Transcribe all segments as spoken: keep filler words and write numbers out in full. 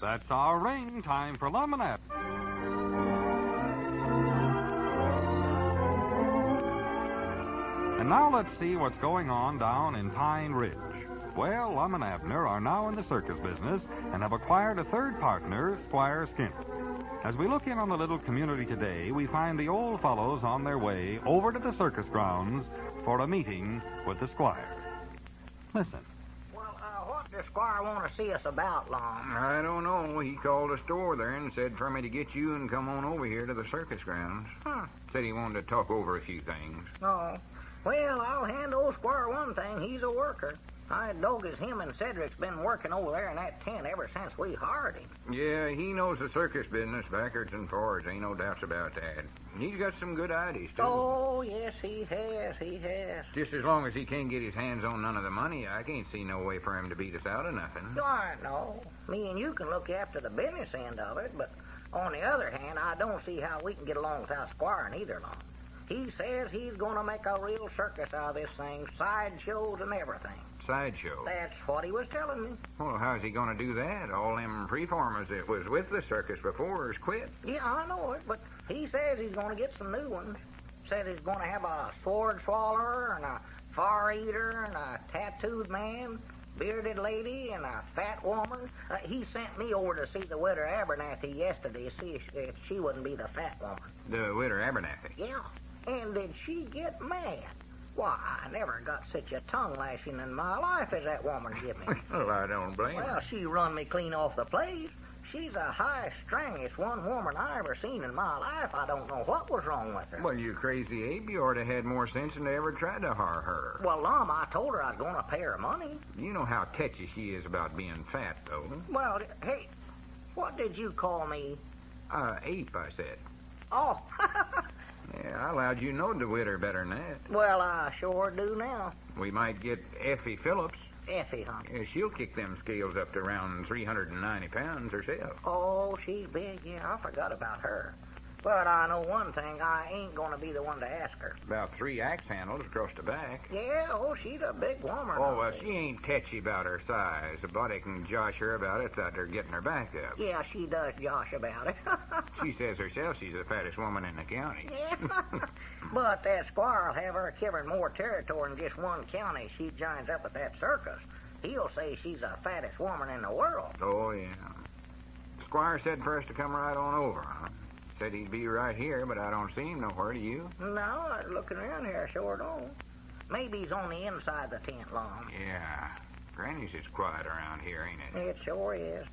That's our ring. Time for Lemonade. And now let's see what's going on down in Pine Ridge. Well, Lum and Abner are now in the circus business and have acquired a third partner, Squire Skint. As we look in on the little community today, we find the old fellows on their way over to the circus grounds for a meeting with the squire. Listen. Well, uh, what does Squire want to see us about, Long? I don't know. He called a store there and said for me to get you and come on over here to the circus grounds. Huh. Said he wanted to talk over a few things. Oh. Well, I'll hand old Squire one thing. He's a worker. I dog as him and Cedric's been working over there in that tent ever since we hired him. Yeah, he knows the circus business backwards and forwards. Ain't no doubts about that. He's got some good ideas, too. Oh, yes, he has. He has. Just as long as he can't get his hands on none of the money, I can't see no way for him to beat us out of nothing. I know. Me and you can look after the business end of it, but on the other hand, I don't see how we can get along without Squire neither, Long. He says he's going to make a real circus out of this thing, sideshows and everything. Sideshow? That's what he was telling me. Well, how's he going to do that? All them preformers that was with the circus before has quit. Yeah, I know it, but he says he's going to get some new ones. Said he's going to have a sword swallower and a far eater and a tattooed man, bearded lady, and a fat woman. Uh, he sent me over to see the widow Abernathy yesterday to see if, if she wouldn't be the fat woman. The widow Abernathy? Yeah. And did she get mad? Why, I never got such a tongue lashing in my life as that woman give me. Well, I don't blame her. Well, she run me clean off the place. She's the highest, strangest one woman I ever seen in my life. I don't know what was wrong with her. Well, you crazy ape. You ought to had more sense than to ever try to har her. Well, Lum, I told her I was going to pay her money. You know how tetchy she is about being fat, though. Well, hey, what did you call me? Uh, ape, I said. Oh, Yeah, I allowed you to know the widow better than that. well, I sure do now. We might get Effie Phillips. Effie, huh? Yeah, she'll kick them scales up to around three hundred ninety pounds herself. Oh, she's big. Yeah, I forgot about her. But I know one thing. I ain't going to be the one to ask her. About three axe handles across the back. Yeah, oh, she's a big woman. Oh, well, she ain't tetchy about her size. A body can josh her about it without her getting her back up. Yeah, she does josh about it. She says herself she's the fattest woman in the county. Yeah. But that squire will have her covering more territory than just one county. She joins up with that circus. He'll say she's the fattest woman in the world. Oh, yeah. Squire said for us to come right on over, huh? Said he'd be right here, but I don't see him nowhere. Do you? No, I was looking around here, I sure don't. Maybe he's on the inside of the tent, Long. Yeah. Granny's is quiet around here, ain't it? It sure is.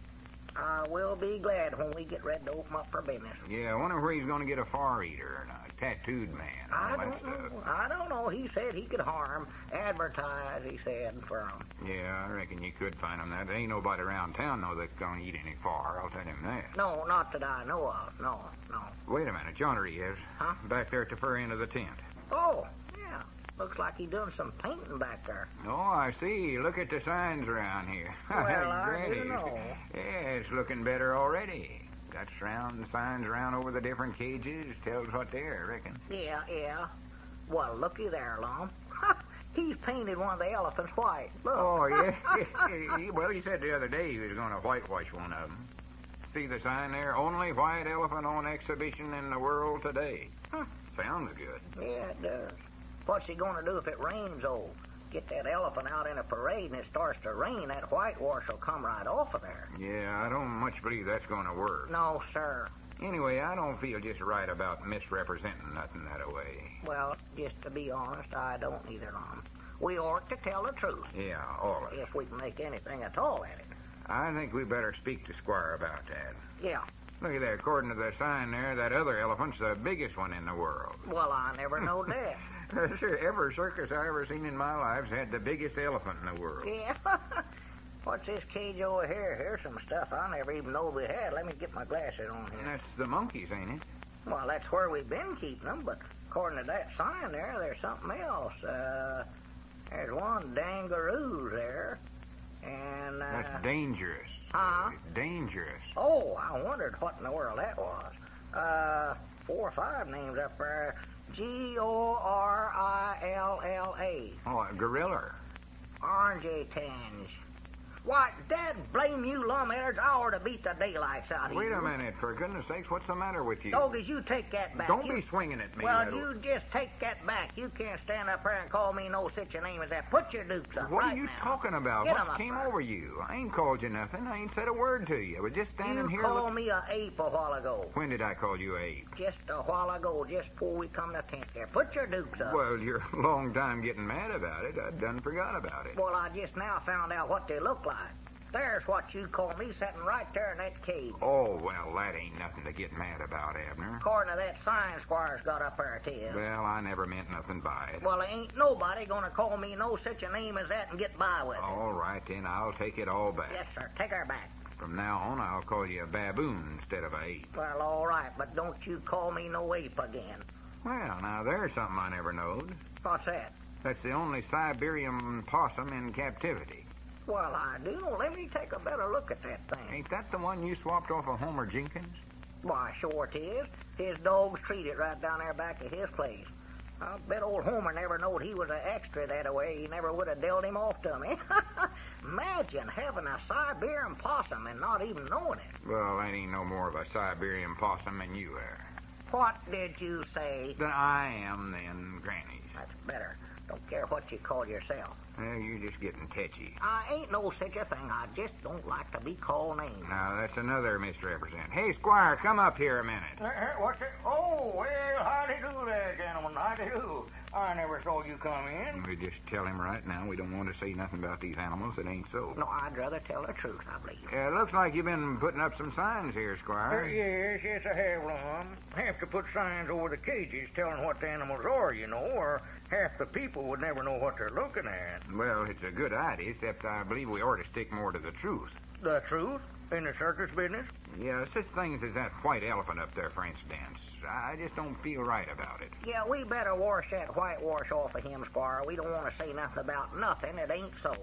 I will be glad when we get ready to open up for business. Yeah, I wonder where he's going to get a far eater and a tattooed man. And I all that don't stuff. know. I don't know. He said he could harm, advertise, he said, for him. Yeah, I reckon you could find him that. There ain't nobody around town, though, that's going to eat any far. I'll tell him that. No, not that I know of. No, no. Wait a minute. Yonder he is. Huh? Back there at the far end of the tent. Oh, yeah. Looks like he done some painting back there. Oh, I see. Look at the signs around here. Well, I do Granny's. know. Yeah, it's looking better already. Got round signs around over the different cages. Tells what they're, I reckon. Yeah, yeah. Well, looky there, Lum. He's painted one of the elephants white. Look. Oh, yeah. Well, he said the other day he was going to whitewash one of them. See the sign there? Only white elephant on exhibition in the world today. Huh. Sounds good. Yeah, it does. What's he going to do if it rains, old? Get that elephant out in a parade and it starts to rain, that whitewash will come right off of there. Yeah, I don't much believe that's going to work. No, sir. Anyway, I don't feel just right about misrepresenting nothing that way. Well, just to be honest, I don't either, Lum. We ought to tell the truth. Yeah, all of it. If we can make anything at all at it. I think we better speak to Squire about that. Yeah. Look at that. According to the sign there, that other elephant's the biggest one in the world. Well, I never knowed that. Every circus I ever seen in my life's had the biggest elephant in the world. Yeah. What's this cage over here? Here's some stuff I never even know we had. Let me get my glasses on here. That's the monkeys, ain't it? Well, that's where we've been keeping them, but according to that sign there, there's something else. Uh, there's one dangaroo there, and... Uh, That's dangerous. Huh? It's dangerous. Oh, I wondered what in the world that was. Uh, four or five names up there. G O R I L L A. Oh, a gorilla. Orange tange. Why, Dad, blame you lumheads. I ought to beat the daylights out of Wait you. a minute, for goodness sakes, what's the matter with you? Doggies, you take that back. Don't you... be swinging at me. Well, that you just take that back. You can't stand up here and call me no such a name as that. Put your dukes up What right are you now. talking about? Get 'em What up came there. over you? I ain't called you nothing. I ain't said a word to you. I was just standing You here. called look- me a ape a while ago. When did I call you a ape? Just a while ago, just before we come to tent there. Put your dukes up. Well, you're a long time getting mad about it. I done forgot about it. Well, I just now found out what they look like. There's what you call me sitting right there in that cage. Oh, well, that ain't nothing to get mad about, Abner. According to that sign Squire's got up there, it is. Well, I never meant nothing by it. Well, ain't nobody gonna call me no such a name as that and get by with it. All right, then, I'll take it all back. Yes, sir. Take her back. From now on, I'll call you a baboon instead of a ape. Well, all right, but don't you call me no ape again. Well, now, there's something I never knowed. What's that? That's the only Siberian possum in captivity. Well, I do. Let me take a better look at that thing. Ain't that the one you swapped off of Homer Jenkins? Why, sure it is. His dogs treat it right down there back at his place. I bet old Homer never knowed he was an extra that way. He never would have dealt him off to me. Imagine having a Siberian possum and not even knowing it. Well, that ain't no more of a Siberian possum than you are. What did you say? That I am, then, Granny's. That's better. Don't care what you call yourself. Well, you're just getting tetchy. I ain't no such a thing. I just don't like to be called names. Now, that's another misrepresent. Hey, Squire, come up here a minute. Uh, uh, what's it? Oh, well, howdy do there, gentlemen. Howdy do. I never saw you come in. We just tell him right now we don't want to say nothing about these animals that ain't so. No, I'd rather tell the truth, I believe. Uh, looks like you've been putting up some signs here, Uh, Squire. yes, yes, I have, Lum. Have to put signs over the cages telling what the animals are, you know, or half the people would never know what they're looking at. Well, it's a good idea, except I believe we ought to stick more to the truth. The truth? In the circus business? Yeah, such things as that white elephant up there, for instance. I just don't feel right about it. Yeah, we better wash that whitewash off of him, Squire. We don't want to say nothing about nothing that ain't so.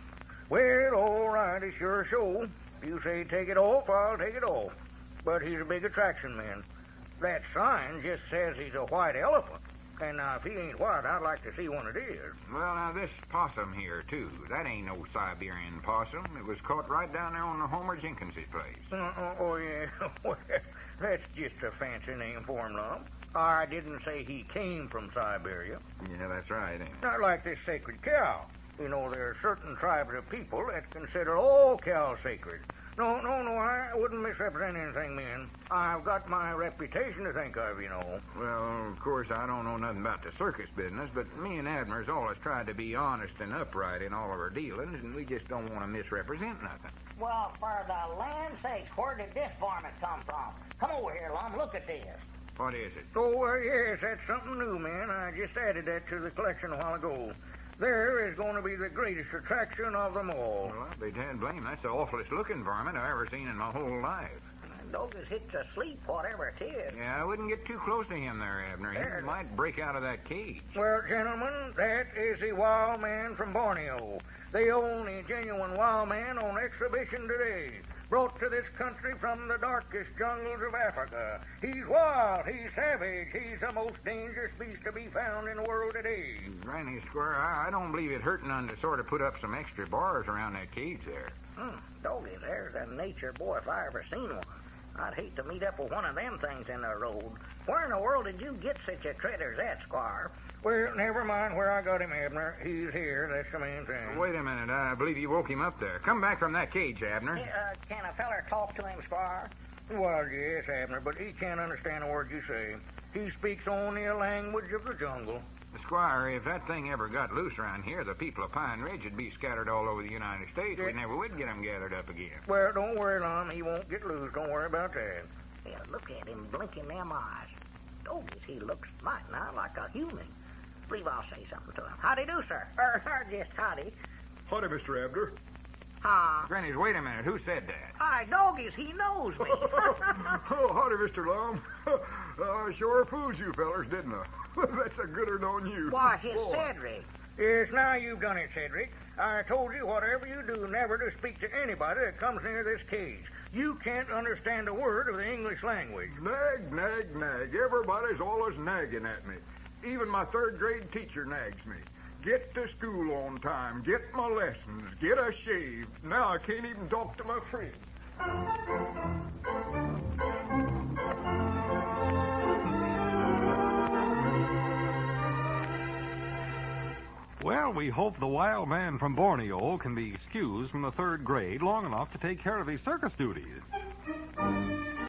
Well, all right, it's your show. If you say take it off, I'll take it off. But he's a big attraction, man. That sign just says he's a white elephant. And now, if he ain't white, I'd like to see one it is. Well, now, this possum here, too. That ain't no Siberian possum. It was caught right down there on the Homer Jenkins' place. Uh-uh, oh, yeah. Well, that's just a fancy name for him, Lum. I didn't say he came from Siberia. Yeah, that's right, ain't it? Not like this sacred cow. You know, there are certain tribes of people that consider all cows sacred. No, no, no, I wouldn't misrepresent anything, man. I've got my reputation to think of, you know. Well, of course, I don't know nothing about the circus business, but me and Abner's always tried to be honest and upright in all of our dealings, and we just don't want to misrepresent nothing. Well, for the land's sakes, where did this varmint come from? Come over here, Lum. Look at this. What is it? Oh, uh, yes, that's something new, man. I just added that to the collection a while ago. There is going to be the greatest attraction of them all. Well, I'll be dead blame. That's the awfulest looking varmint I've ever seen in my whole life. The dog is hit to sleep, whatever it is. Yeah, I wouldn't get too close to him there, Abner. There. He might break out of that cage. Well, gentlemen, that is the wild man from Borneo. The only genuine wild man on exhibition today. Brought to this country from the darkest jungles of Africa. He's wild, he's savage, he's the most dangerous beast to be found in the world today. Granny Square, I, I don't believe it hurt none to sort of put up some extra bars around that cage there. Hmm, doggy, there's a nature boy if I ever seen one. I'd hate to meet up with one of them things in the road. Where in the world did you get such a critter as that, Squire? Well, never mind where I got him, Abner. He's here, that's the main thing. Wait a minute. I believe you woke him up there. Come back from that cage, Abner. Hey, uh, can a feller talk to him, Squire? Well, yes, Abner, but he can't understand a word you say. He speaks only a language of the jungle. Squire, if that thing ever got loose around here, the people of Pine Ridge would be scattered all over the United States. Yeah. We never would get them gathered up again. Well, don't worry, Lum. He won't get loose. Don't worry about that. Yeah, look at him blinking them eyes. Dogies, he looks mighty nigh like a human. Believe I'll say something to him. Howdy do, sir. Er, er, just howdy. Howdy, Mister Abner. Huh? Grannies, wait a minute. Who said that? Hi, doggies, he knows me. Oh, howdy, Mister Lum. I sure fooled you fellers, didn't I? That's a gooder known you. Why, it's Boy. Cedric. Yes, now you've done it, Cedric. I told you, whatever you do, never to speak to anybody that comes near this cage. You can't understand a word of the English language. Nag, nag, nag. Everybody's always nagging at me. Even my third grade teacher nags me. get to school on time, get my lessons, get a shave. Now I can't even talk to my friends. Well, we hope the wild man from Borneo can be excused from the third grade long enough to take care of his circus duties.